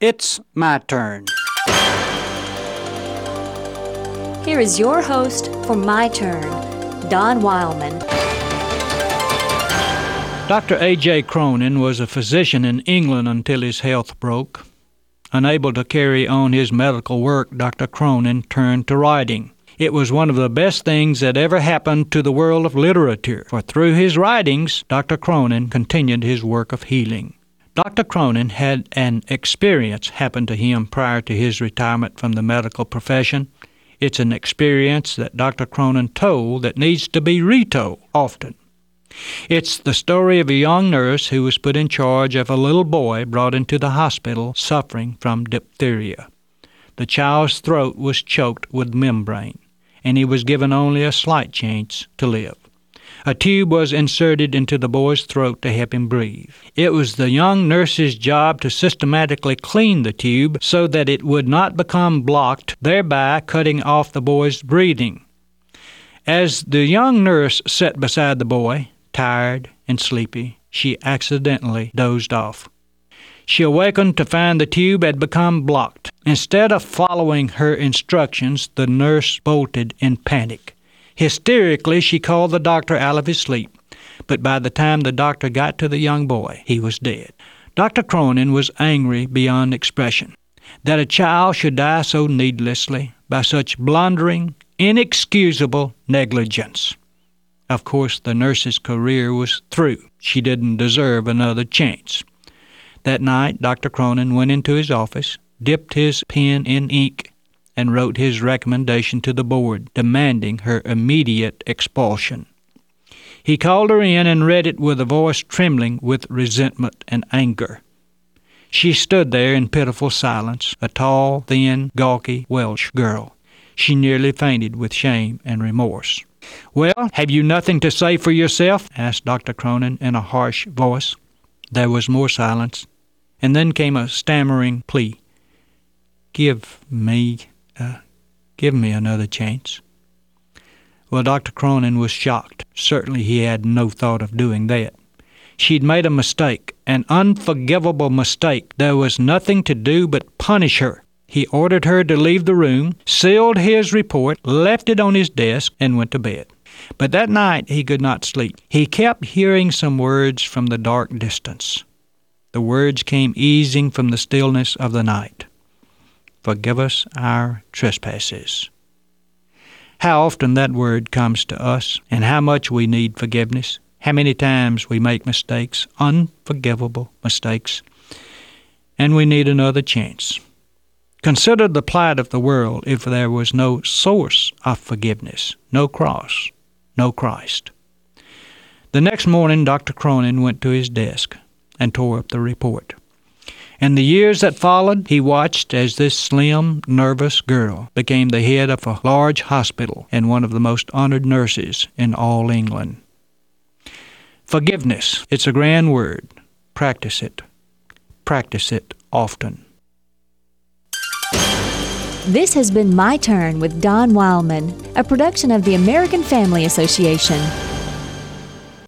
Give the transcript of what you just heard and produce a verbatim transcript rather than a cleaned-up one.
It's my turn. Here is your host for My Turn, Don Wildman. Doctor A J Cronin was a physician in England until his health broke. Unable to carry on his medical work, Doctor Cronin turned to writing. It was one of the best things that ever happened to the world of literature, for through his writings, Doctor Cronin continued his work of healing. Doctor Cronin had an experience happen to him prior to his retirement from the medical profession. It's an experience that Doctor Cronin told that needs to be retold often. It's the story of a young nurse who was put in charge of a little boy brought into the hospital suffering from diphtheria. The child's throat was choked with membrane, and he was given only a slight chance to live. A tube was inserted into the boy's throat to help him breathe. It was the young nurse's job to systematically clean the tube so that it would not become blocked, thereby cutting off the boy's breathing. As the young nurse sat beside the boy, tired and sleepy, she accidentally dozed off. She awakened to find the tube had become blocked. Instead of following her instructions, the nurse bolted in panic. Hysterically, she called the doctor out of his sleep, but by the time the doctor got to the young boy, he was dead. Doctor Cronin was angry beyond expression that a child should die so needlessly by such blundering, inexcusable negligence. Of course, the nurse's career was through. She didn't deserve another chance. That night, Doctor Cronin went into his office, dipped his pen in ink, and wrote his recommendation to the board, demanding her immediate expulsion. He called her in and read it with a voice trembling with resentment and anger. She stood there in pitiful silence, a tall, thin, gawky Welsh girl. She nearly fainted with shame and remorse. "Well, have you nothing to say for yourself?" asked Doctor Cronin in a harsh voice. There was more silence, and then came a stammering plea. Give me, uh, give me another chance." Well, Doctor Cronin was shocked. Certainly he had no thought of doing that. She'd made a mistake, an unforgivable mistake. There was nothing to do but punish her. He ordered her to leave the room, sealed his report, left it on his desk, and went to bed. But that night he could not sleep. He kept hearing some words from the dark distance. The words came easing from the stillness of the night. "Forgive us our trespasses." How often that word comes to us, and how much we need forgiveness. How many times we make mistakes, unforgivable mistakes, and we need another chance. Consider the plight of the world if there was no source of forgiveness, no cross, no Christ. The next morning, Doctor Cronin went to his desk and tore up the report. In the years that followed, he watched as this slim, nervous girl became the head of a large hospital and one of the most honored nurses in all England. Forgiveness, it's a grand word. Practice it. Practice it often. This has been My Turn with Don Wildman, a production of the American Family Association.